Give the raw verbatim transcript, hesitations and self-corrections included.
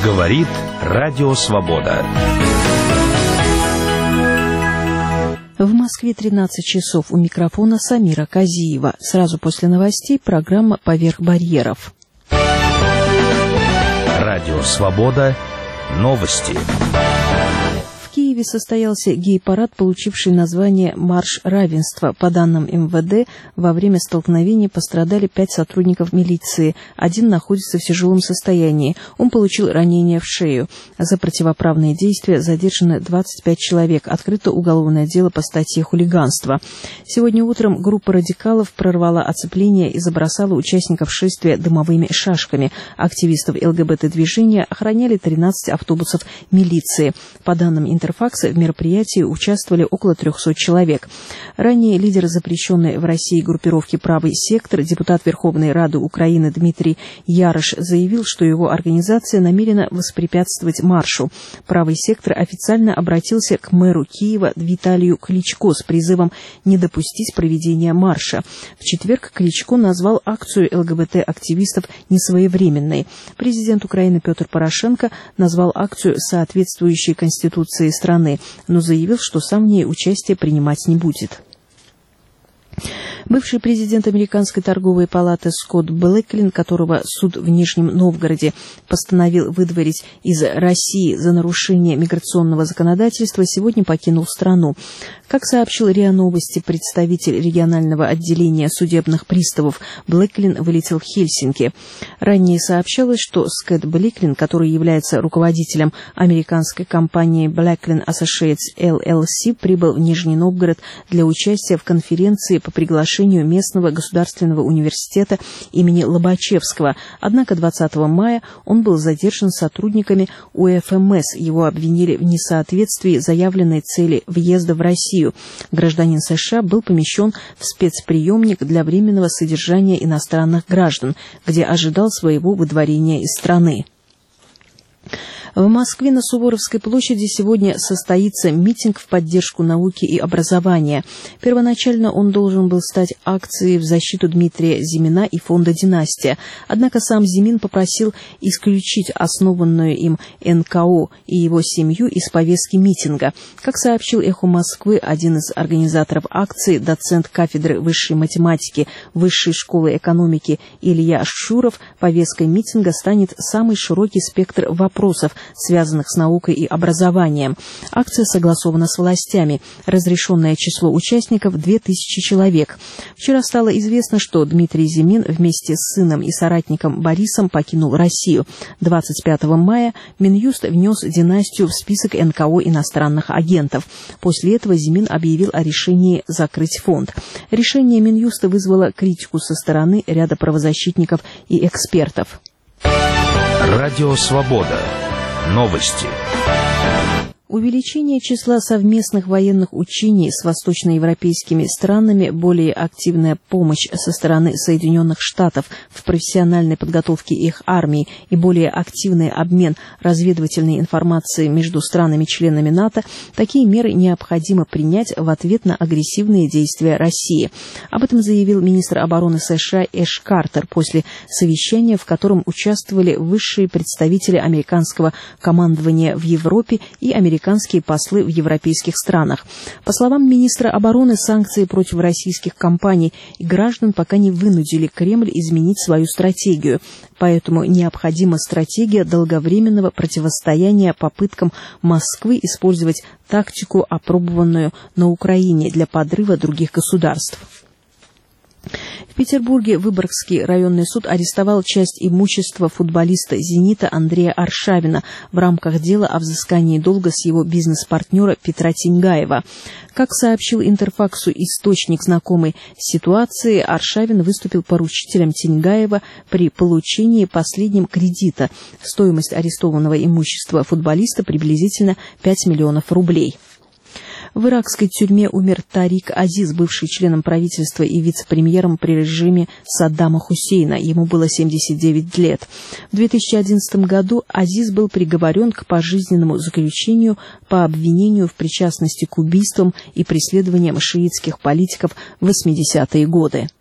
Говорит Радио Свобода. В Москве тринадцать часов. У микрофона Самира Казиева. Сразу после новостей программа «Поверх барьеров». Радио Свобода. Новости. В Киеве состоялся гей-парад, получивший название «Марш равенства». По данным эм вэ дэ, во время столкновения пострадали пять сотрудников милиции. Один находится в тяжелом состоянии. Он получил ранение в шею. За противоправные действия задержаны двадцать пять человек. Открыто уголовное дело по статье «Хулиганство». Сегодня утром группа радикалов прорвала оцепление и забросала участников шествия дымовыми шашками. Активистов эл гэ бэ тэ-движения охраняли тринадцать автобусов милиции. По данным Интерфакса, в мероприятии участвовали около трехсот человек. Ранее лидер запрещенной в России группировки «Правый сектор», депутат Верховной Рады Украины Дмитрий Ярош заявил, что его организация намерена воспрепятствовать маршу. «Правый сектор» официально обратился к мэру Киева Виталию Кличко с призывом не допустить проведения марша. В четверг Кличко назвал акцию эл гэ бэ тэ-активистов несвоевременной. Президент Украины Петр Порошенко назвал акцию соответствующей Конституции страны, но заявил, что сам в ней участие принимать не будет. Бывший президент Американской торговой палаты Скотт Блэклин, которого суд в Нижнем Новгороде постановил выдворить из России за нарушение миграционного законодательства, сегодня покинул страну. Как сообщил РИА Новости представитель регионального отделения судебных приставов, Блэклин вылетел в Хельсинки. Ранее сообщалось, что Скотт Блэклин, который является руководителем американской компании Blacklin Associates эл эл си, прибыл в Нижний Новгород для участия в конференции по приглашению местного государственного университета имени Лобачевского. Однако двадцатого мая он был задержан сотрудниками у эф эм эс. Его обвинили в несоответствии заявленной цели въезда в Россию. Гражданин США был помещен в спецприемник для временного содержания иностранных граждан, где ожидал своего выдворения из страны. В Москве на Суворовской площади сегодня состоится митинг в поддержку науки и образования. Первоначально он должен был стать акцией в защиту Дмитрия Зимина и фонда «Династия». Однако сам Зимин попросил исключить основанную им эн ка о и его семью из повестки митинга. Как сообщил «Эхо Москвы», один из организаторов акции, доцент кафедры высшей математики Высшей школы экономики Илья Шуров, повесткой митинга станет самый широкий спектр вопросов, связанных с наукой и образованием. Акция согласована с властями. Разрешенное число участников – две тысячи человек. Вчера стало известно, что Дмитрий Зимин вместе с сыном и соратником Борисом покинул Россию. двадцать пятого мая Минюст внес «Династию» в список эн ка о иностранных агентов. После этого Зимин объявил о решении закрыть фонд. Решение Минюста вызвало критику со стороны ряда правозащитников и экспертов. Радио Свобода. Новости. Увеличение числа совместных военных учений с восточноевропейскими странами, более активная помощь со стороны Соединенных Штатов в профессиональной подготовке их армий и более активный обмен разведывательной информацией между странами-членами НАТО – такие меры необходимо принять в ответ на агрессивные действия России. Об этом заявил министр обороны США Эш Картер после совещания, в котором участвовали высшие представители американского командования в Европе и американские американские послы в европейских странах. По словам министра обороны, санкции против российских компаний и граждан пока не вынудили Кремль изменить свою стратегию. Поэтому необходима стратегия долговременного противостояния попыткам Москвы использовать тактику, опробованную на Украине, для подрыва других государств. В Петербурге Выборгский районный суд арестовал часть имущества футболиста «Зенита» Андрея Аршавина в рамках дела о взыскании долга с его бизнес-партнера Петра Тиньгаева. Как сообщил Интерфаксу источник, знакомый с ситуацией, Аршавин выступил поручителем Тиньгаева при получении последним кредита. Стоимость арестованного имущества футболиста приблизительно пять миллионов рублей. В иракской тюрьме умер Тарик Азиз, бывший членом правительства и вице-премьером при режиме Саддама Хусейна. Ему было семьдесят девять лет. В две тысячи одиннадцатом году Азиз был приговорен к пожизненному заключению по обвинению в причастности к убийствам и преследованиям шиитских политиков в восьмидесятые годы.